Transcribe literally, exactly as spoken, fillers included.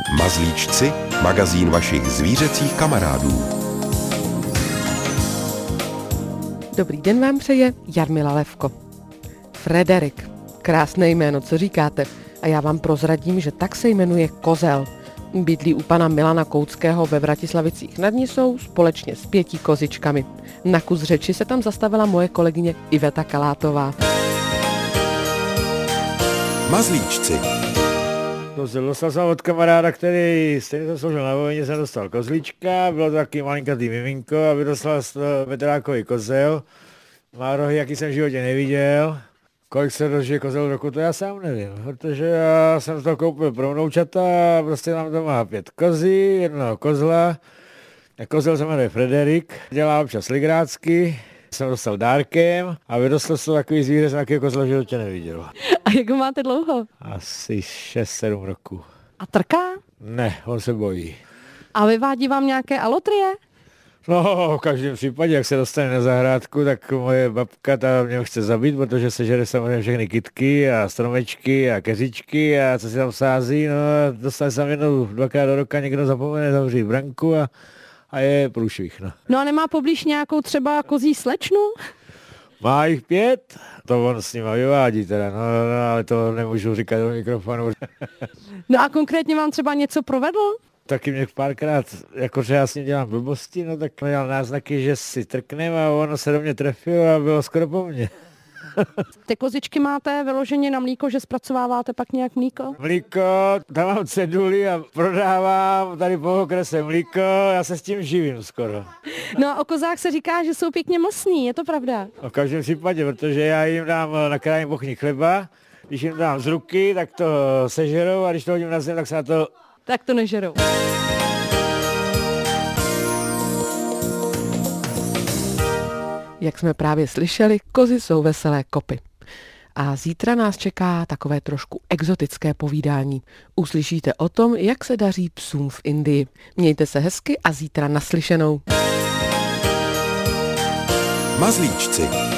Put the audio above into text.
Mazlíčci, magazín vašich zvířecích kamarádů. Dobrý den vám přeje Jarmila Levko. Frederik. Krásné jméno, co říkáte? A já vám prozradím, že tak se jmenuje kozel. Bydlí u pana Milana Koutského ve Vratislavicích nad Nisou společně s pěti kozičkami. Na kus řeči se tam zastavila moje kolegyně Iveta Kalátová. Mazlíčci. Dostal jsem od kamaráda, který stejně to sloužil na vojně, jsem dostal kozlička, bylo to taky malinkatý miminko a vyrostl z toho Petrákový kozel. Má rohy, jaký jsem v životě neviděl. Kolik se dožije kozel roku, to já sám nevím, protože já jsem to koupil pro vnoučata a prostě nám to má pět kozí, jednoho kozla. Kozel se jmenuje Frederik, dělá občas ligrácky. Jsem dostal dárkem a vyrostl z toho takový zvíře, jsem jakého kozla v životě neviděl. A jak ho máte dlouho? Asi šest sedm roků. A trká? Ne, on se bojí. A vyvádí vám nějaké alotrie? No, v každém případě, jak se dostane na zahrádku, tak moje babka ta mě chce zabít, protože se žere samozřejmě všechny kytky a stromečky a keřičky a co si tam sází. No, dostane se tam jednou, dvakrát do roka, někdo zapomene zavřít branku a, a je průšvih. No. No a nemá poblíž nějakou třeba kozí slečnu? Má jich pět, to on s nima vyvádí teda, no, no ale to nemůžu říkat do mikrofonu. No a konkrétně vám třeba něco provedl? Taky mě párkrát, jakože já s ním dělám blbosti, no tak měl náznaky, že si trknem a ono se do mě trefilo a bylo skoro po mně. Ty kozičky máte vyloženě na mlíko, že zpracováváte pak nějak mlíko? Mlíko, tam mám ceduly a prodávám tady po okrese mlíko, já se s tím živím skoro. No a o kozách se říká, že jsou pěkně mlsný, je to pravda? No v každém případě, protože já jim dám na kraji bochní chleba, když jim dám z ruky, tak to sežerou a když to hodím na zem, tak se na to... Tak to nežerou. Jak jsme právě slyšeli, kozy jsou veselé kopy. A zítra nás čeká takové trošku exotické povídání. Uslyšíte o tom, jak se daří psům v Indii. Mějte se hezky a zítra naslyšenou. Mazlíčci.